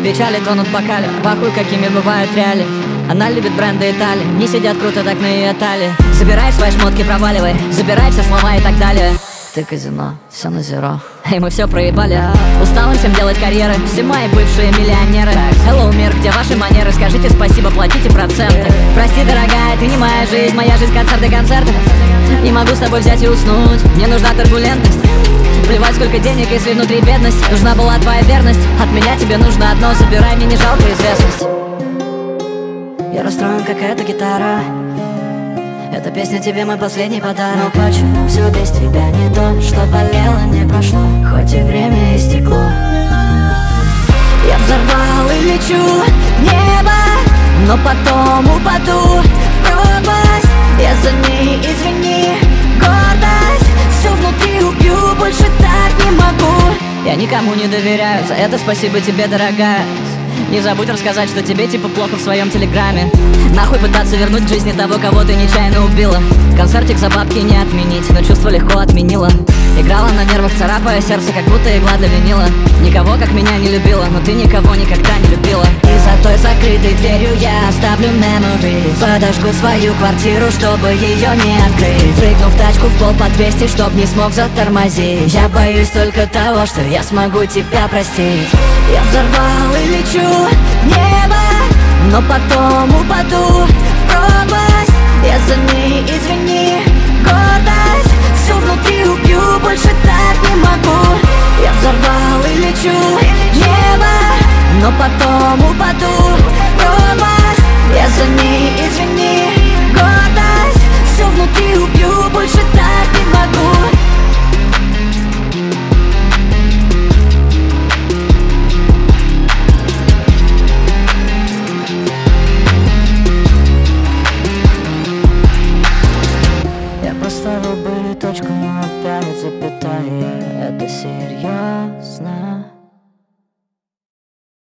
Печали тонут в бокале, в ахуй какими бывают реалии. Она любит бренды Италии, не сидят круто так на ее талии. Забирай свои шмотки, проваливай, забирай все слова и так далее. Ты казино, все на зеро, и мы все проебали. Устал всем делать карьеры, все мои бывшие миллионеры. Hello, мир, где ваши манеры? Скажите спасибо, платите проценты. Прости, дорогая, ты не моя жизнь концерты, концерты. Не могу с тобой взять и уснуть, мне нужна турбулентность. Плевать, сколько денег, если внутри бедность. Нужна была твоя верность, от меня тебе нужно одно. Забирай, мне не жалко известность. Я расстроен, как эта гитара. Эта песня тебе мой последний подарок. Но почему все без тебя не то, что болело, не прошло, хоть и время истекло. Я взорвал и лечу в небо, но потом упаду в пропасть. Я за ней, извини, гордость всю внутри убью, больше так не могу. Я никому не доверяю, за это спасибо тебе, дорогая. Не забудь рассказать, что тебе типа плохо в своем телеграме. Нахуй пытаться вернуть к жизни того, кого ты нечаянно убила. Концертик за бабки не отменить, но чувство легко отменила. Играла на нервах, царапая сердце, как будто игла для винила. Никого, как меня, не любила, но ты никого никогда не любила. И за той закрытой дверью я оставлю memories. Подожгу свою квартиру, чтобы ее не открыть. Прыгну в тачку в пол по 200, чтоб не смог затормозить. Я боюсь только того, что я смогу тебя простить. Я взорвал и лечу в небо, но потом упаду в пропасть. Я за ней, извини, гордость всю внутри убью, больше так не могу. Я взорвал и лечу в небо, но потом упаду в пропасть. Я за ней, извини, гордость всю внутри убью, больше так не могу. Поставил бы точку, но опять запятая. Это серьезно.